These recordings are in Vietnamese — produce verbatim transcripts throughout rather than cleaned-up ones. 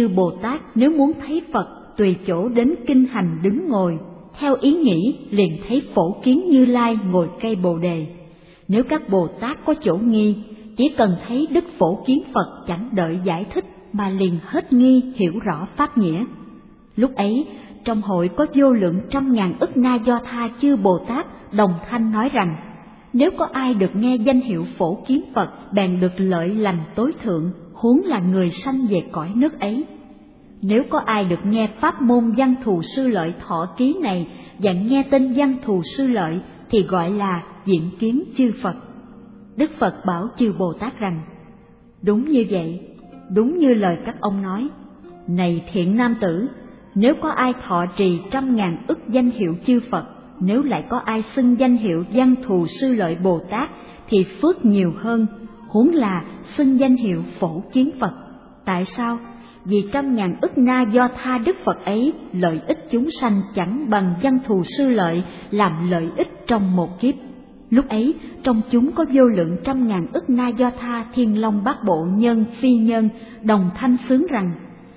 chư Bồ Tát nếu muốn thấy Phật tùy chỗ đến kinh hành đứng ngồi, theo ý nghĩ liền thấy Phổ Kiến Như Lai ngồi cây Bồ Đề. Nếu các Bồ Tát có chỗ nghi, chỉ cần thấy Đức Phổ Kiến Phật chẳng đợi giải thích mà liền hết nghi hiểu rõ pháp nghĩa. Lúc ấy, trong hội có vô lượng trăm ngàn ức na do tha chư Bồ Tát đồng thanh nói rằng, nếu có ai được nghe danh hiệu Phổ Kiến Phật bèn được lợi lành tối thượng, huống là người sanh về cõi nước ấy. Nếu có ai được nghe pháp môn Văn Thù Sư Lợi thọ ký này và nghe tên Văn Thù Sư Lợi thì gọi là diện kiến chư Phật. Đức Phật bảo chư Bồ Tát rằng, đúng như vậy, đúng như lời các ông nói. Này thiện nam tử, nếu có ai thọ trì trăm ngàn ức danh hiệu chư Phật, nếu lại có ai xưng danh hiệu Văn Thù Sư Lợi Bồ Tát thì phước nhiều hơn, huống là xưng danh hiệu Phổ Kiến Phật. Tại sao? Vì trăm ngàn ức na do tha Đức Phật ấy lợi ích chúng sanh chẳng bằng Văn Thù Sư Lợi làm lợi ích trong một kiếp. Lúc ấy trong chúng có vô lượng trăm ngàn ức na do tha thiên long bát bộ nhân phi nhân đồng thanh xướng rằng,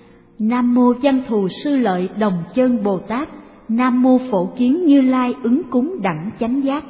Nam mô Văn Thù Sư Lợi đồng chân Bồ Tát, Nam mô Phổ Kiến Như Lai ứng cúng đẳng chánh giác.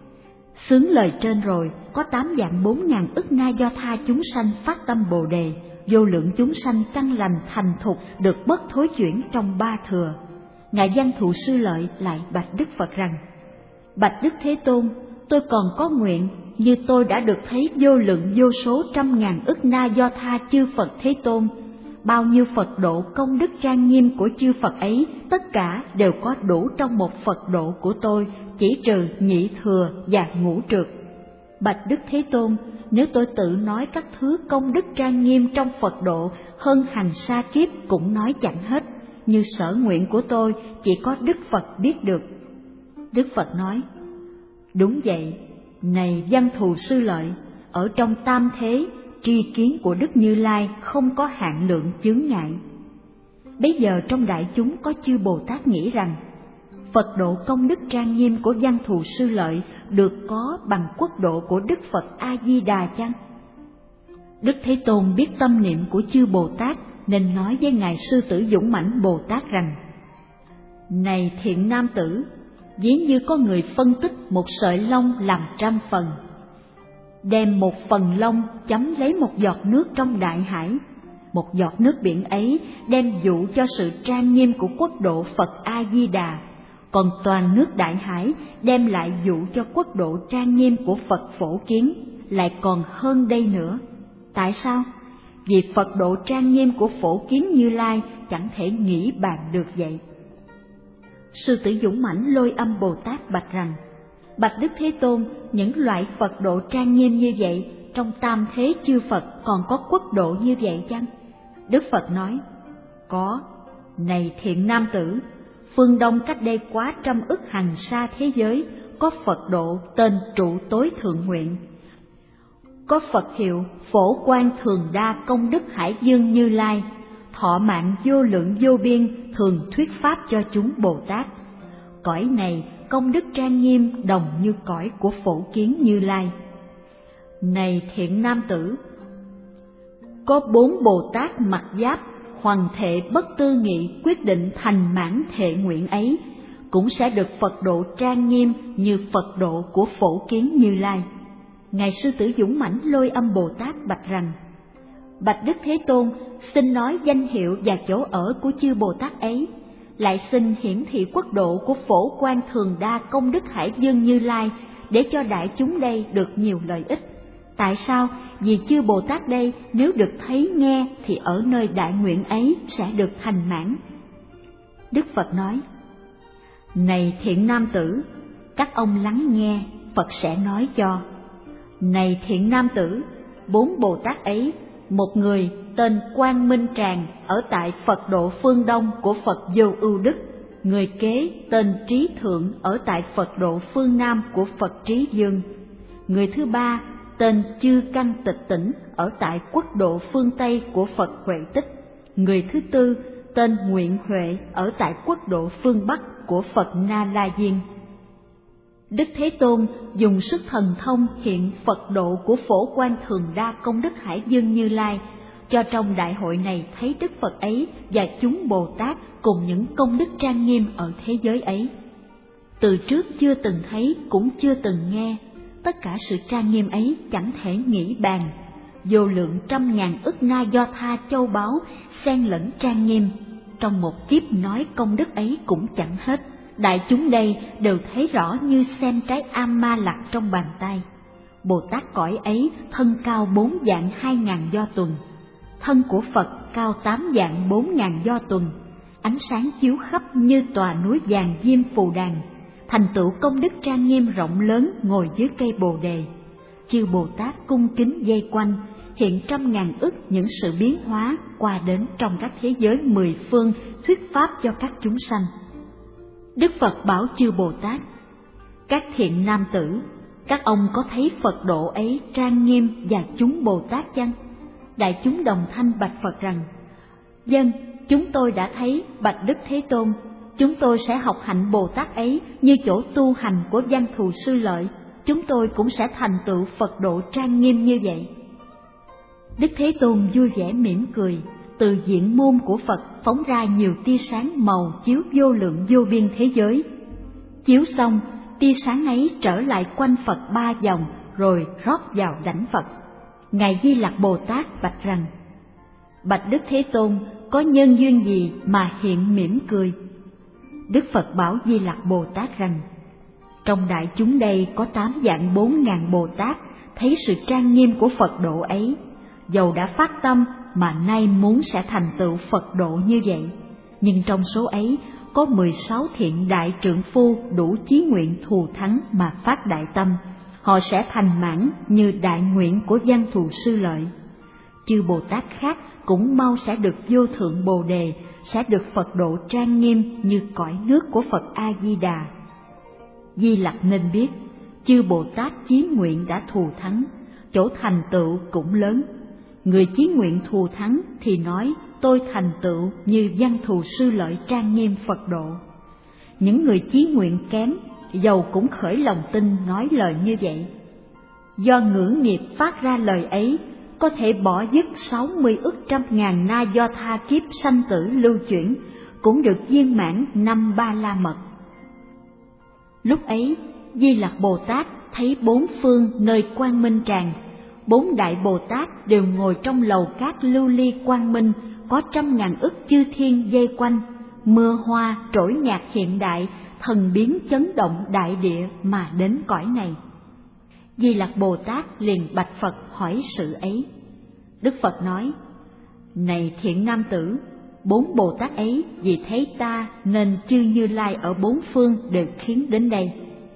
Xướng lời trên rồi, có tám vạn bốn ngàn ức na do tha chúng sanh phát tâm Bồ Đề, vô lượng chúng sanh căn lành thành thục được bất thối chuyển trong ba thừa. Ngài Văn Thù Sư Lợi lại bạch Đức Phật rằng, bạch Đức Thế Tôn, tôi còn có nguyện như tôi đã được thấy vô lượng vô số trăm ngàn ức na do tha chư Phật Thế Tôn. Bao nhiêu Phật độ công đức trang nghiêm của chư Phật ấy, tất cả đều có đủ trong một Phật độ của tôi, chỉ trừ nhị thừa và ngũ trượt. Bạch Đức Thế Tôn, nếu tôi tự nói các thứ công đức trang nghiêm trong Phật độ hơn hàng sa kiếp cũng nói chẳng hết, như sở nguyện của tôi chỉ có Đức Phật biết được. Đức Phật nói, đúng vậy, này Văn Thù Sư Lợi, ở trong tam thế, tri kiến của Đức Như Lai không có hạn lượng chướng ngại. Bấy giờ trong đại chúng có chư Bồ Tát nghĩ rằng, Phật độ công đức trang nghiêm của Văn Thù Sư Lợi được có bằng quốc độ của Đức Phật A-di-đà chăng? Đức Thế Tôn biết tâm niệm của chư Bồ Tát nên nói với Ngài Sư Tử Dũng Mãnh Bồ Tát rằng, này thiện nam tử, ví như có người phân tích một sợi lông làm trăm phần, đem một phần lông chấm lấy một giọt nước trong đại hải. Một giọt nước biển ấy đem dụ cho sự trang nghiêm của quốc độ Phật A-di-đà, còn toàn nước đại hải đem lại dụ cho quốc độ trang nghiêm của Phật Phổ Kiến, lại còn hơn đây nữa. Tại sao? Vì Phật độ trang nghiêm của Phổ Kiến Như Lai chẳng thể nghĩ bàn được vậy. Sư Tử Dũng Mãnh Lôi Âm Bồ Tát bạch rằng, bạch Đức Thế Tôn, những loại Phật độ trang nghiêm như vậy, trong tam thế chư Phật còn có quốc độ như vậy chăng? Đức Phật nói, có. Này thiện nam tử, phương Đông cách đây quá trăm ức hằng sa thế giới, có Phật độ tên Trụ Tối Thượng Nguyện. Có Phật hiệu Phổ Quang Thường Đa Công Đức Hải Dương Như Lai, thọ mạng vô lượng vô biên, thường thuyết pháp cho chúng Bồ Tát. Cõi này công đức trang nghiêm đồng như cõi của Phổ Kiến Như Lai. Này thiện nam tử, có bốn Bồ Tát mặc giáp, hoằng thệ bất tư nghị quyết định thành mãn thệ nguyện ấy, cũng sẽ được Phật độ trang nghiêm như Phật độ của Phổ Kiến Như Lai. Ngài Sư Tử Dũng Mãnh Lôi Âm Bồ Tát bạch rằng, bạch Đức Thế Tôn, xin nói danh hiệu và chỗ ở của chư Bồ Tát ấy, lại xin hiển thị quốc độ của Phổ Quang Thường Đa Công Đức Hải Dương Như Lai, để cho đại chúng đây được nhiều lợi ích. Tại sao? Vì chư Bồ Tát đây nếu được thấy nghe thì ở nơi đại nguyện ấy sẽ được thành mãn. Đức Phật nói, này thiện nam tử, các ông lắng nghe, Phật sẽ nói cho. Này thiện nam tử, bốn Bồ Tát ấy, một người tên Quang Minh Tràng ở tại Phật độ phương Đông của Phật Vô Ưu Đức, người kế tên Trí Thượng ở tại Phật độ phương Nam của Phật Trí Dương, người thứ ba tên Chư Căn Tịch Tỉnh ở tại quốc độ phương Tây của Phật Huệ Tích, người thứ tư tên Nguyện Huệ ở tại quốc độ phương Bắc của Phật Na La Diên. Đức Thế Tôn dùng sức thần thông hiện Phật độ của Phổ Quang Thường Đa Công Đức Hải Dương Như Lai, cho trong đại hội này thấy Đức Phật ấy và chúng Bồ Tát cùng những công đức trang nghiêm ở thế giới ấy. Từ trước chưa từng thấy cũng chưa từng nghe, tất cả sự trang nghiêm ấy chẳng thể nghĩ bàn. Vô lượng trăm ngàn ức na do tha châu báu xen lẫn trang nghiêm, trong một kiếp nói công đức ấy cũng chẳng hết. Đại chúng đây đều thấy rõ như xem trái am ma lặt trong bàn tay. Bồ Tát cõi ấy thân cao bốn vạn hai ngàn do tuần, thân của Phật cao tám vạn bốn ngàn do tuần, ánh sáng chiếu khắp như tòa núi vàng diêm phù đàn, thành tựu công đức trang nghiêm rộng lớn ngồi dưới cây bồ đề. Chư Bồ Tát cung kính dây quanh, hiện trăm ngàn ức những sự biến hóa qua đến trong các thế giới mười phương thuyết pháp cho các chúng sanh. Đức Phật bảo chư Bồ Tát: các thiện nam tử, các ông có thấy Phật độ ấy trang nghiêm và chúng Bồ Tát chăng? Đại chúng đồng thanh bạch Phật rằng: vâng, chúng tôi đã thấy, bạch Đức Thế Tôn. Chúng tôi sẽ học hạnh Bồ Tát ấy như chỗ tu hành của Văn Thù Sư Lợi, chúng tôi cũng sẽ thành tựu Phật độ trang nghiêm như vậy. Đức Thế Tôn vui vẻ mỉm cười, từ diện môn của Phật phóng ra nhiều tia sáng màu chiếu vô lượng vô biên thế giới. Chiếu xong, tia sáng ấy trở lại quanh Phật ba vòng rồi rót vào đảnh Phật. Ngài Di Lặc Bồ Tát bạch rằng: bạch Đức Thế Tôn, có nhân duyên gì mà hiện mỉm cười? Đức Phật bảo Di Lặc Bồ Tát rằng: trong đại chúng đây có tám vạn bốn ngàn Bồ Tát thấy sự trang nghiêm của Phật độ ấy, dầu đã phát tâm mà nay muốn sẽ thành tựu Phật độ như vậy, nhưng trong số ấy có mười sáu thiện đại trượng phu đủ chí nguyện thù thắng mà phát đại tâm, họ sẽ thành mãn như đại nguyện của Văn Thù Sư Lợi. Chư Bồ Tát khác cũng mau sẽ được vô thượng Bồ Đề, sẽ được Phật độ trang nghiêm như cõi nước của Phật A Di Đà. Di Lặc nên biết, chư Bồ Tát chí nguyện đã thù thắng, chỗ thành tựu cũng lớn. Người chí nguyện thù thắng thì nói tôi thành tựu như Văn Thù Sư Lợi trang nghiêm Phật độ. Những người chí nguyện kém, dầu cũng khởi lòng tin nói lời như vậy. Do ngữ nghiệp phát ra lời ấy, có thể bỏ dứt sáu mươi ức trăm ngàn na do tha kiếp sanh tử lưu chuyển, cũng được viên mãn năm ba la mật. Lúc ấy, Di Lặc Bồ Tát thấy bốn phương nơi quang minh tràn, bốn đại Bồ Tát đều ngồi trong lầu cát lưu ly quang minh, có trăm ngàn ức chư thiên dây quanh, mưa hoa trỗi nhạc hiện đại, thần biến chấn động đại địa mà đến cõi này. Di Lặc Bồ Tát liền bạch Phật hỏi sự ấy. Đức Phật nói: này thiện nam tử, bốn Bồ Tát ấy vì thấy ta nên chư Như Lai ở bốn phương đều khiến đến đây.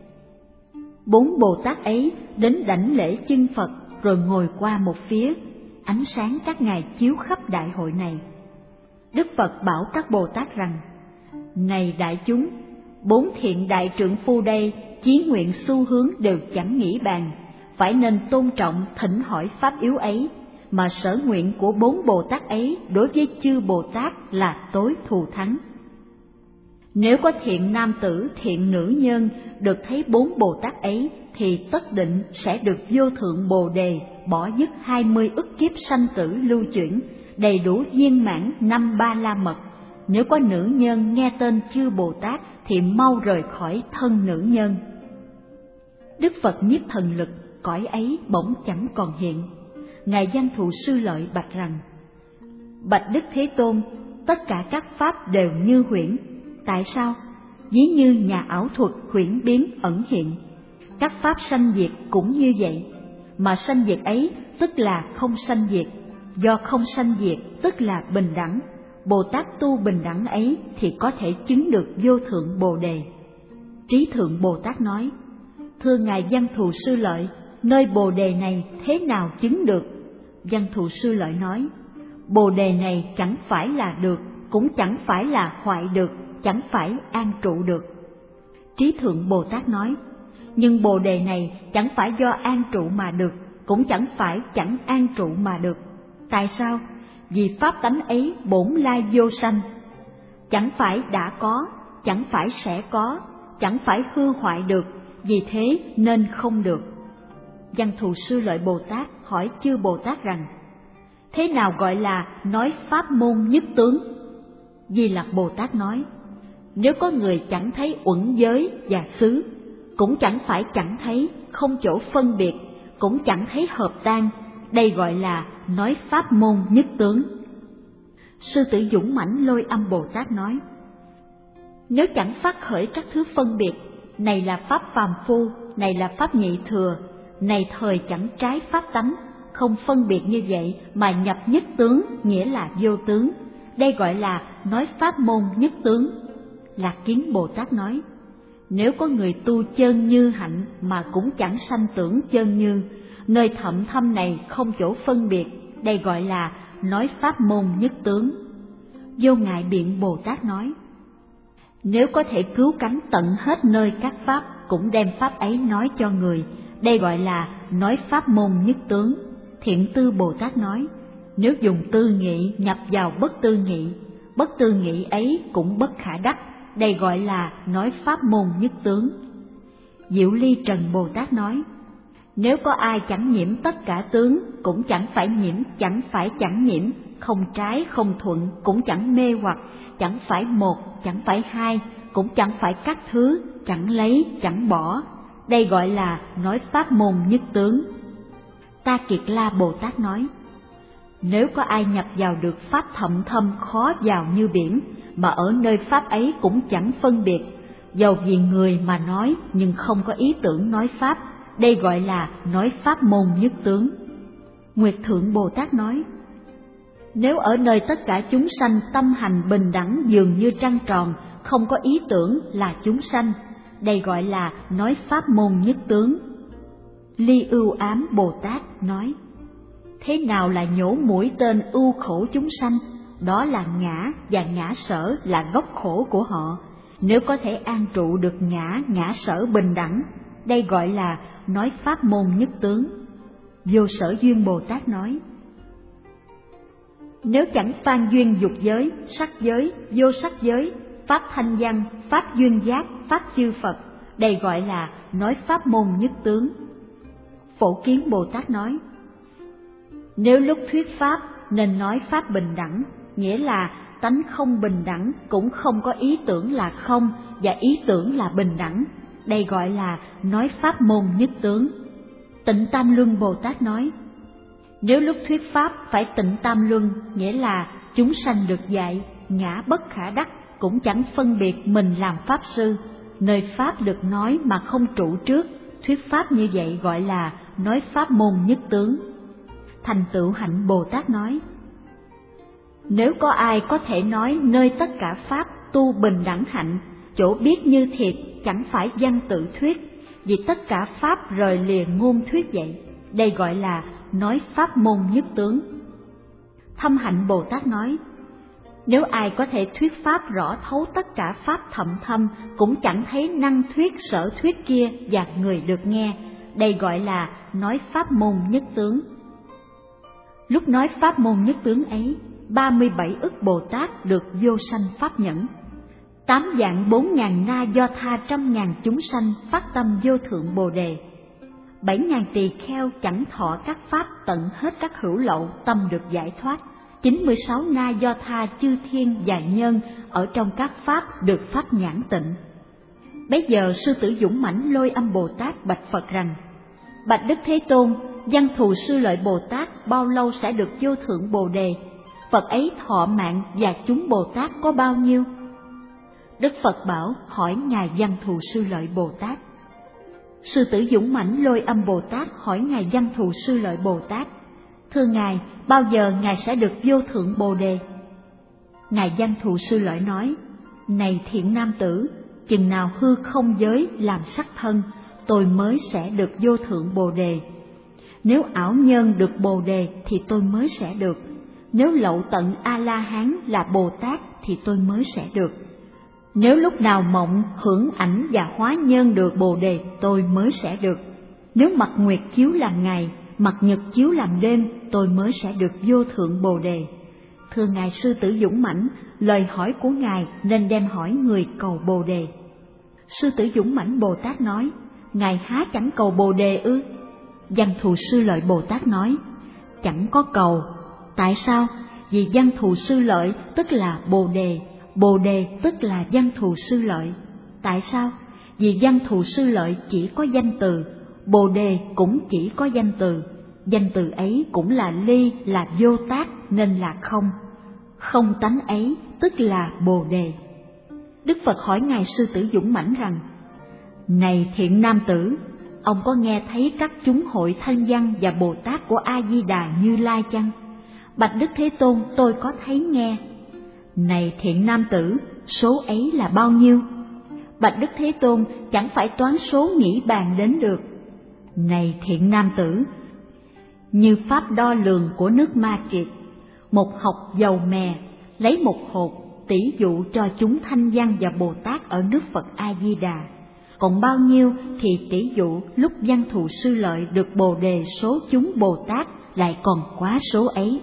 Bốn Bồ Tát ấy đến đảnh lễ chân Phật rồi ngồi qua một phía, ánh sáng các ngài chiếu khắp đại hội này. Đức Phật bảo các Bồ Tát rằng: này đại chúng, bốn thiện đại trượng phu đây chí nguyện xu hướng đều chẳng nghĩ bàn, phải nên tôn trọng thỉnh hỏi pháp yếu ấy, mà sở nguyện của bốn Bồ Tát ấy đối với chư Bồ Tát là tối thù thắng. Nếu có thiện nam tử, thiện nữ nhân được thấy bốn Bồ Tát ấy, thì tất định sẽ được vô thượng Bồ Đề, bỏ dứt hai mươi ức kiếp sanh tử lưu chuyển, đầy đủ viên mãn năm ba la mật. Nếu có nữ nhân nghe tên chư Bồ Tát thì mau rời khỏi thân nữ nhân. Đức Phật nhiếp thần lực, cõi ấy bỗng chẳng còn hiện. Ngài Văn Thù Sư Lợi bạch rằng: bạch Đức Thế Tôn, tất cả các pháp đều như huyễn. Tại sao? Ví như nhà ảo thuật huyễn biến ẩn hiện. Các pháp sanh diệt cũng như vậy, mà sanh diệt ấy tức là không sanh diệt, do không sanh diệt tức là bình đẳng. Bồ Tát tu bình đẳng ấy thì có thể chứng được vô thượng Bồ Đề. Trí thượng Bồ Tát nói: thưa Ngài Văn Thù Sư Lợi, nơi Bồ Đề này thế nào chứng được? Văn Thù Sư Lợi nói: Bồ Đề này chẳng phải là được, cũng chẳng phải là hoại được, chẳng phải an trụ được. Trí thượng Bồ Tát nói: nhưng Bồ Đề này chẳng phải do an trụ mà được, cũng chẳng phải chẳng an trụ mà được. Tại sao? Vì pháp tánh ấy bổn lai vô sanh, chẳng phải đã có, chẳng phải sẽ có, chẳng phải hư hoại được, vì thế nên không được. Văn Thù Sư Lợi Bồ Tát hỏi chư Bồ Tát rằng: Thế nào gọi là nói pháp môn nhất tướng? Di Lặc Bồ Tát nói, nếu có người chẳng thấy uẩn giới và xứ, cũng chẳng phải chẳng thấy, không chỗ phân biệt, cũng chẳng thấy hợp tan, đây gọi là nói pháp môn nhất tướng. Sư Tử Dũng Mãnh Lôi Âm Bồ Tát nói, nếu chẳng phát khởi các thứ phân biệt, này là pháp phàm phu, này là pháp nhị thừa, này thời chẳng trái pháp tánh, không phân biệt như vậy mà nhập nhất tướng, nghĩa là vô tướng, đây gọi là nói pháp môn nhất tướng. Lạc Kiến Bồ Tát nói, nếu có người tu chơn như hạnh mà cũng chẳng sanh tưởng chơn như, nơi thậm thâm này không chỗ phân biệt, đây gọi là nói pháp môn nhất tướng. Vô Ngại Biện Bồ Tát nói, nếu có thể cứu cánh tận hết nơi các pháp, cũng đem pháp ấy nói cho người, đây gọi là nói pháp môn nhất tướng. Thiện Tư Bồ Tát nói, nếu dùng tư nghị nhập vào bất tư nghị, bất tư nghị ấy cũng bất khả đắc, đây gọi là nói pháp môn nhất tướng. Diệu Ly Trần Bồ Tát nói, nếu có ai chẳng nhiễm tất cả tướng, cũng chẳng phải nhiễm, chẳng phải chẳng nhiễm, không trái không thuận, cũng chẳng mê hoặc, chẳng phải một, chẳng phải hai, cũng chẳng phải các thứ, chẳng lấy, chẳng bỏ, đây gọi là nói pháp môn nhất tướng. Ta Kiệt La Bồ Tát nói, nếu có ai nhập vào được pháp thậm thâm khó vào như biển, mà ở nơi pháp ấy cũng chẳng phân biệt, dầu vì người mà nói nhưng không có ý tưởng nói pháp, đây gọi là nói pháp môn nhất tướng. Nguyệt Thượng Bồ Tát nói, nếu ở nơi tất cả chúng sanh tâm hành bình đẳng dường như trăng tròn, không có ý tưởng là chúng sanh, đây gọi là nói pháp môn nhất tướng. Ly Ưu Ám Bồ Tát nói, thế nào là nhổ mũi tên ưu khổ chúng sanh? Đó là ngã, và ngã sở là gốc khổ của họ. Nếu có thể an trụ được ngã, ngã sở bình đẳng, đây gọi là nói pháp môn nhất tướng. Vô Sở Duyên Bồ Tát nói, nếu chẳng phan duyên dục giới, sắc giới, vô sắc giới, pháp thanh văn, pháp duyên giác, pháp chư Phật, đây gọi là nói pháp môn nhất tướng. Phổ Kiến Bồ Tát nói, nếu lúc thuyết pháp nên nói pháp bình đẳng, nghĩa là tánh không bình đẳng, cũng không có ý tưởng là không, và ý tưởng là bình đẳng, đây gọi là nói pháp môn nhất tướng. Tịnh Tam Luân Bồ Tát nói, nếu lúc thuyết pháp phải tịnh tam luân, nghĩa là chúng sanh được dạy, ngã bất khả đắc, cũng chẳng phân biệt mình làm pháp sư, nơi pháp được nói mà không trụ trước, thuyết pháp như vậy gọi là nói pháp môn nhất tướng. Thành Tựu Hạnh Bồ Tát nói, nếu có ai có thể nói nơi tất cả pháp tu bình đẳng hạnh, chỗ biết như thiệt, chẳng phải văn tự thuyết, vì tất cả pháp rời lìa ngôn thuyết vậy, đây gọi là nói pháp môn nhất tướng. Thâm Hạnh Bồ Tát nói, nếu ai có thể thuyết pháp rõ thấu tất cả pháp thậm thâm, cũng chẳng thấy năng thuyết sở thuyết kia và người được nghe, đây gọi là nói pháp môn nhất tướng. Lúc nói pháp môn nhất tướng ấy, ba mươi bảy ức Bồ Tát được vô sanh pháp nhẫn, tám vạn bốn ngàn na do tha trăm ngàn chúng sanh phát tâm vô thượng Bồ đề, bảy ngàn tỳ kheo chẳng thọ các pháp tận hết các hữu lậu tâm được giải thoát, chín mươi sáu na do tha chư thiên và nhân ở trong các pháp được pháp nhãn tịnh. Bấy giờ Sư Tử Dũng Mãnh Lôi Âm Bồ Tát bạch Phật rằng, bạch Đức Thế Tôn, Văn Thù Sư Lợi Bồ Tát bao lâu sẽ được vô thượng Bồ đề? Phật ấy thọ mạng và chúng Bồ Tát có bao nhiêu? Đức Phật bảo, hỏi ngài Văn Thù Sư Lợi Bồ Tát. Sư Tử Dũng Mãnh Lôi Âm Bồ Tát hỏi ngài Văn Thù Sư Lợi Bồ Tát, thưa ngài, bao giờ ngài sẽ được vô thượng Bồ đề? Ngài Văn Thù Sư Lợi nói, này thiện nam tử, chừng nào hư không giới làm sắc thân, tôi mới sẽ được vô thượng Bồ đề. Nếu ảo nhân được Bồ đề thì tôi mới sẽ được. Nếu lậu tận A-la-hán là Bồ Tát thì tôi mới sẽ được. Nếu lúc nào mộng, hưởng ảnh và hóa nhân được Bồ đề, tôi mới sẽ được. Nếu mặt nguyệt chiếu làm ngày, mặt nhật chiếu làm đêm, tôi mới sẽ được vô thượng Bồ đề. Thưa ngài Sư Tử Dũng Mãnh, lời hỏi của ngài nên đem hỏi người cầu Bồ đề. Sư Tử Dũng Mãnh Bồ Tát nói, ngài há chẳng cầu Bồ đề ư? Văn Thù Sư Lợi Bồ Tát nói, chẳng có cầu, Tại sao? Vì văn thù sư lợi tức là Bồ Đề, Bồ Đề tức là văn thù sư lợi. Tại sao? Vì văn thù sư lợi chỉ có danh từ, Bồ Đề cũng chỉ có danh từ, danh từ ấy cũng là ly, là vô tác nên là không. Không tánh ấy tức là Bồ Đề. Đức Phật hỏi Ngài Sư Tử Dũng Mãnh rằng: Này thiện nam tử, ông có nghe thấy các chúng hội thanh văn và Bồ Tát của A Di Đà Như Lai chăng? Bạch Đức Thế Tôn, tôi có thấy nghe. Này thiện nam tử, số ấy là bao nhiêu? Bạch Đức Thế Tôn, chẳng phải toán số nghĩ bàn đến được. Này thiện nam tử, như pháp đo lường của nước Ma Kiệt, một hộc dầu mè lấy một hột tỷ dụ cho chúng thanh văn và Bồ Tát ở nước Phật A Di Đà, còn bao nhiêu thì tỷ dụ lúc văn thù sư lợi được Bồ Đề số chúng Bồ Tát lại còn quá số ấy.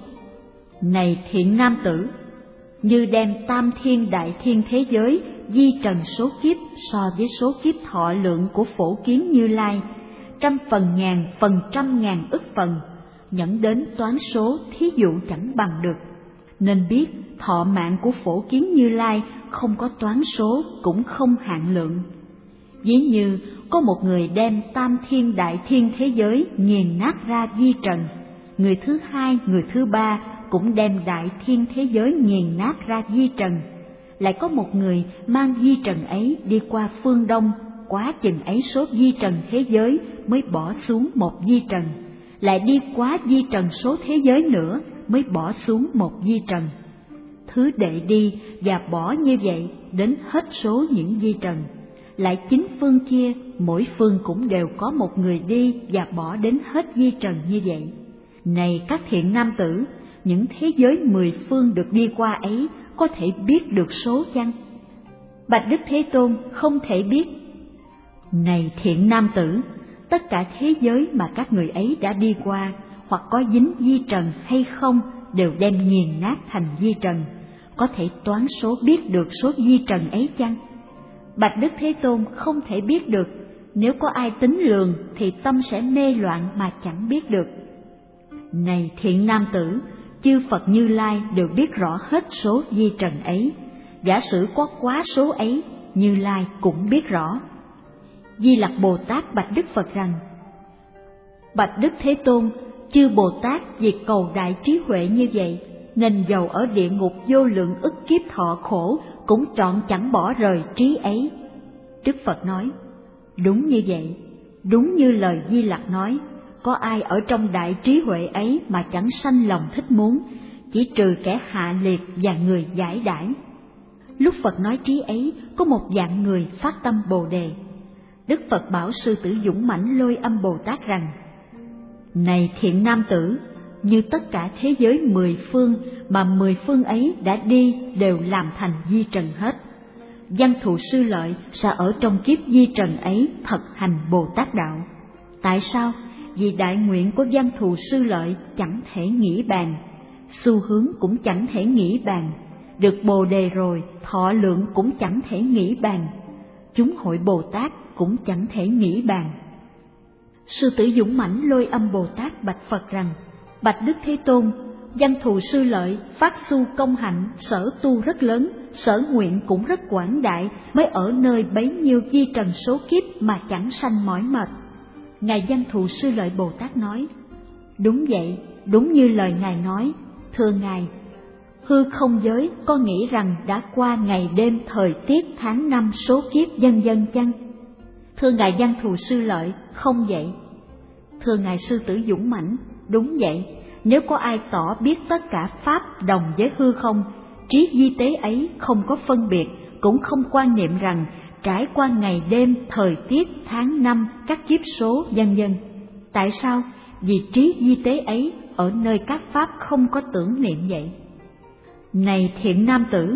Này thiện nam tử, như đem tam thiên đại thiên thế giới di trần số kiếp so với số kiếp thọ lượng của Phổ Kiến Như Lai, trăm phần ngàn phần trăm ngàn ức phần, nhẫn đến toán số thí dụ chẳng bằng được, nên biết thọ mạng của Phổ Kiến Như Lai không có toán số cũng không hạn lượng. Ví như có một người đem tam thiên đại thiên thế giới nghiền nát ra di trần, người thứ hai, người thứ ba cũng đem đại thiên thế giới nghiền nát ra di trần. Lại có một người mang di trần ấy đi qua phương Đông, quá chừng ấy số di trần thế giới mới bỏ xuống một di trần, lại đi quá di trần số thế giới nữa mới bỏ xuống một di trần. Thứ đệ đi và bỏ như vậy đến hết số những di trần. Lại chín phương kia, mỗi phương cũng đều có một người đi và bỏ đến hết di trần như vậy. Này các thiện nam tử, những thế giới mười phương được đi qua ấy có thể biết được số chăng? Bạch Đức Thế Tôn, không thể biết. Này thiện nam tử, tất cả thế giới mà các người ấy đã đi qua, hoặc có dính di trần hay không, đều đem nghiền nát thành di trần, có thể toán số biết được số di trần ấy chăng? Bạch Đức Thế Tôn, không thể biết được. Nếu có ai tính lường thì tâm sẽ mê loạn mà chẳng biết được. Này thiện nam tử, chư Phật Như Lai đều biết rõ hết số di trần ấy. Giả sử có quá số ấy, Như Lai cũng biết rõ. Di Lặc Bồ Tát bạch Đức Phật rằng: Bạch Đức Thế Tôn, chư Bồ Tát vì cầu đại trí huệ như vậy, nên dầu ở địa ngục vô lượng ức kiếp thọ khổ cũng trọn chẳng bỏ rời trí ấy. Đức Phật nói: Đúng như vậy, đúng như lời Di Lặc nói, có ai ở trong đại trí huệ ấy mà chẳng sanh lòng thích muốn, chỉ trừ kẻ hạ liệt và người giải đãi. Lúc Phật nói trí ấy, có một dạng người phát tâm Bồ Đề. Đức Phật bảo Sư Tử Dũng Mãnh Lôi Âm Bồ Tát rằng: Này thiện nam tử, như tất cả thế giới mười phương mà mười phương ấy đã đi đều làm thành di trần hết. Văn thù sư lợi sẽ ở trong kiếp di trần ấy thực hành Bồ Tát đạo. Tại sao? Vì đại nguyện của văn thù sư lợi chẳng thể nghĩ bàn, xu hướng cũng chẳng thể nghĩ bàn, được Bồ Đề rồi thọ lượng cũng chẳng thể nghĩ bàn, chúng hội Bồ Tát cũng chẳng thể nghĩ bàn. Sư Tử Dũng Mãnh Lôi Âm Bồ Tát bạch Phật rằng: Bạch Đức Thế Tôn, văn thù sư lợi phát xu công hạnh, sở tu rất lớn, sở nguyện cũng rất quảng đại, mới ở nơi bấy nhiêu di trần số kiếp mà chẳng sanh mỏi mệt. Ngài văn thù sư lợi Bồ Tát nói: Đúng vậy, đúng như lời Ngài nói. Thưa Ngài, hư không giới có nghĩ rằng đã qua ngày đêm thời tiết tháng năm số kiếp vân vân chăng? Thưa Ngài văn thù sư lợi, không vậy. Thưa Ngài Sư Tử Dũng Mãnh, đúng vậy. Nếu có ai tỏ biết tất cả pháp đồng với hư không, trí di tế ấy không có phân biệt, cũng không quan niệm rằng trải qua ngày đêm, thời tiết, tháng năm, các kiếp số vân vân. Tại sao? Vì trí di tế ấy ở nơi các pháp không có tưởng niệm vậy. Này thiện nam tử,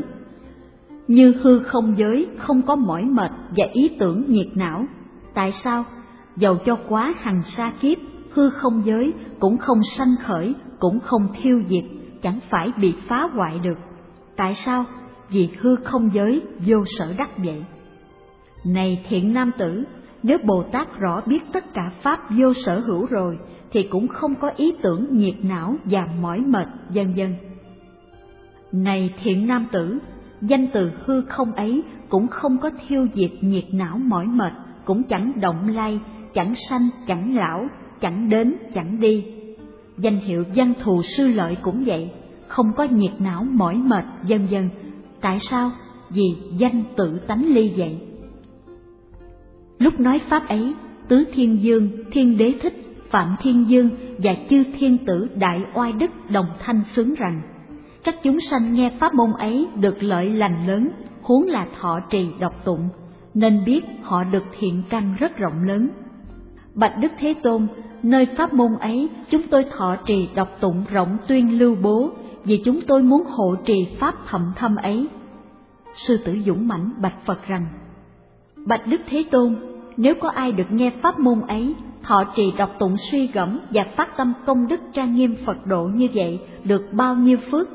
như hư không giới không có mỏi mệt và ý tưởng nhiệt não. Tại sao? Dầu cho quá hằng sa kiếp, hư không giới cũng không sanh khởi, cũng không thiêu diệt, chẳng phải bị phá hoại được. Tại sao? Vì hư không giới vô sở đắc vậy. Này thiện nam tử, nếu Bồ Tát rõ biết tất cả pháp vô sở hữu rồi, thì cũng không có ý tưởng nhiệt não và mỏi mệt, vân vân. Này thiện nam tử, danh từ hư không ấy cũng không có thiêu diệt nhiệt não mỏi mệt, cũng chẳng động lai, chẳng sanh, chẳng lão, chẳng đến, chẳng đi. Danh hiệu văn thù sư lợi cũng vậy, không có nhiệt não mỏi mệt, vân vân. Tại sao? Vì danh tự tánh ly vậy. Lúc nói pháp ấy, Tứ Thiên Dương, Thiên Đế Thích, Phạm Thiên Dương và chư thiên tử Đại Oai Đức đồng thanh xướng rằng: các chúng sanh nghe pháp môn ấy được lợi lành lớn, huống là thọ trì đọc tụng, nên biết họ được thiện căn rất rộng lớn. Bạch Đức Thế Tôn, nơi pháp môn ấy chúng tôi thọ trì đọc tụng rộng tuyên lưu bố, vì chúng tôi muốn hộ trì pháp thậm thâm ấy. Sư tử dũng mãnh bạch Phật rằng: Bạch Đức Thế Tôn, nếu có ai được nghe pháp môn ấy, thọ trì đọc tụng suy gẫm và phát tâm công đức trang nghiêm Phật độ như vậy, được bao nhiêu phước?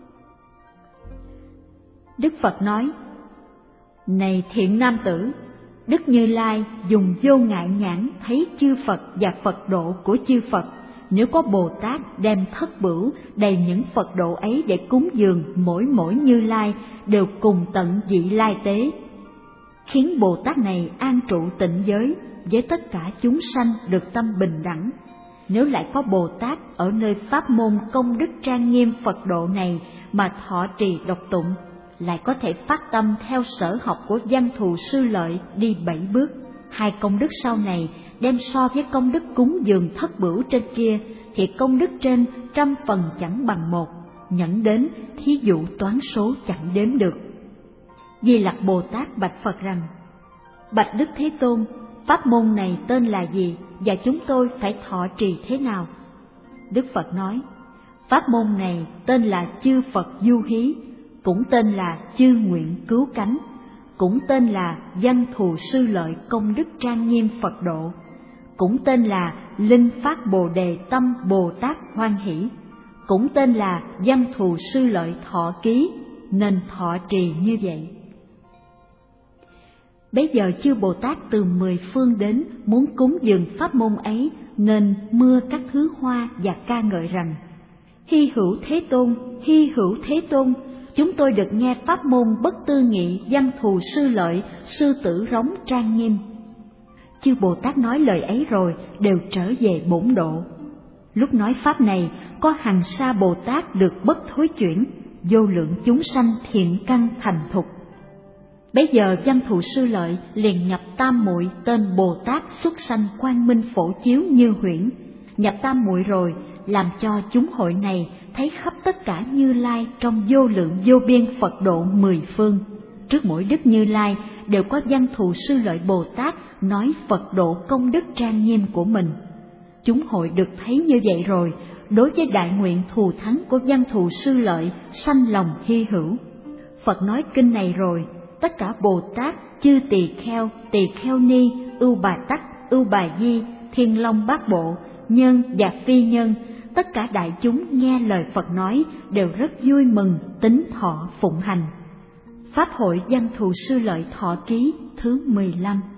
Đức Phật nói: này thiện nam tử, Đức Như Lai dùng vô ngại nhãn thấy chư Phật và Phật độ của chư Phật. Nếu có Bồ Tát đem thất bửu đầy những Phật độ ấy để cúng dường mỗi mỗi Như Lai, đều cùng tận vị lai tế, khiến Bồ Tát này an trụ tịnh giới, với tất cả chúng sanh được tâm bình đẳng. Nếu lại có Bồ Tát ở nơi pháp môn công đức trang nghiêm Phật độ này mà thọ trì đọc tụng, lại có thể phát tâm theo sở học của văn thù sư lợi đi bảy bước. Hai công đức sau này đem so với công đức cúng dường thất bửu trên kia, thì công đức trên trăm phần chẳng bằng một, nhẫn đến thí dụ toán số chẳng đếm được. Di Lặc Bồ Tát bạch Phật rằng: bạch Đức Thế Tôn, pháp môn này tên là gì, và chúng tôi phải thọ trì thế nào? Đức Phật nói: pháp môn này tên là chư Phật Du Hí, cũng tên là chư nguyện cứu cánh, cũng tên là văn thù sư lợi công đức trang nghiêm Phật độ, cũng tên là linh phát bồ đề tâm Bồ Tát hoan hỷ, cũng tên là văn thù sư lợi thọ ký, nên thọ trì như vậy. Bấy giờ chư Bồ Tát từ mười phương đến muốn cúng dường pháp môn ấy, nên mưa các thứ hoa và ca ngợi rằng: hy hữu Thế Tôn, hy hữu Thế Tôn, chúng tôi được nghe pháp môn bất tư nghị văn thù sư lợi, sư tử rống trang nghiêm. Chư Bồ Tát nói lời ấy rồi đều trở về bổn độ. Lúc nói pháp này, có hằng sa Bồ Tát được bất thối chuyển, vô lượng chúng sanh thiện căn thành thục. Bấy giờ văn thù sư lợi liền nhập tam muội tên Bồ Tát xuất sanh quang minh phổ chiếu như huyễn. Nhập tam muội rồi, làm cho chúng hội này thấy khắp tất cả Như Lai trong vô lượng vô biên Phật độ mười phương. Trước mỗi Đức Như Lai đều có văn thù sư lợi Bồ Tát nói Phật độ công đức trang nghiêm của mình. Chúng hội được thấy như vậy rồi, đối với đại nguyện thù thắng của văn thù sư lợi sanh lòng hy hữu. Phật nói kinh này rồi, tất cả Bồ Tát, chư tỳ kheo, tỳ kheo ni, ưu bà tắc, ưu bà di, thiên long bát bộ, nhân và phi nhân, tất cả đại chúng nghe lời Phật nói đều rất vui mừng, tín thọ phụng hành. Pháp hội văn thù sư lợi thọ ký thứ mười lăm.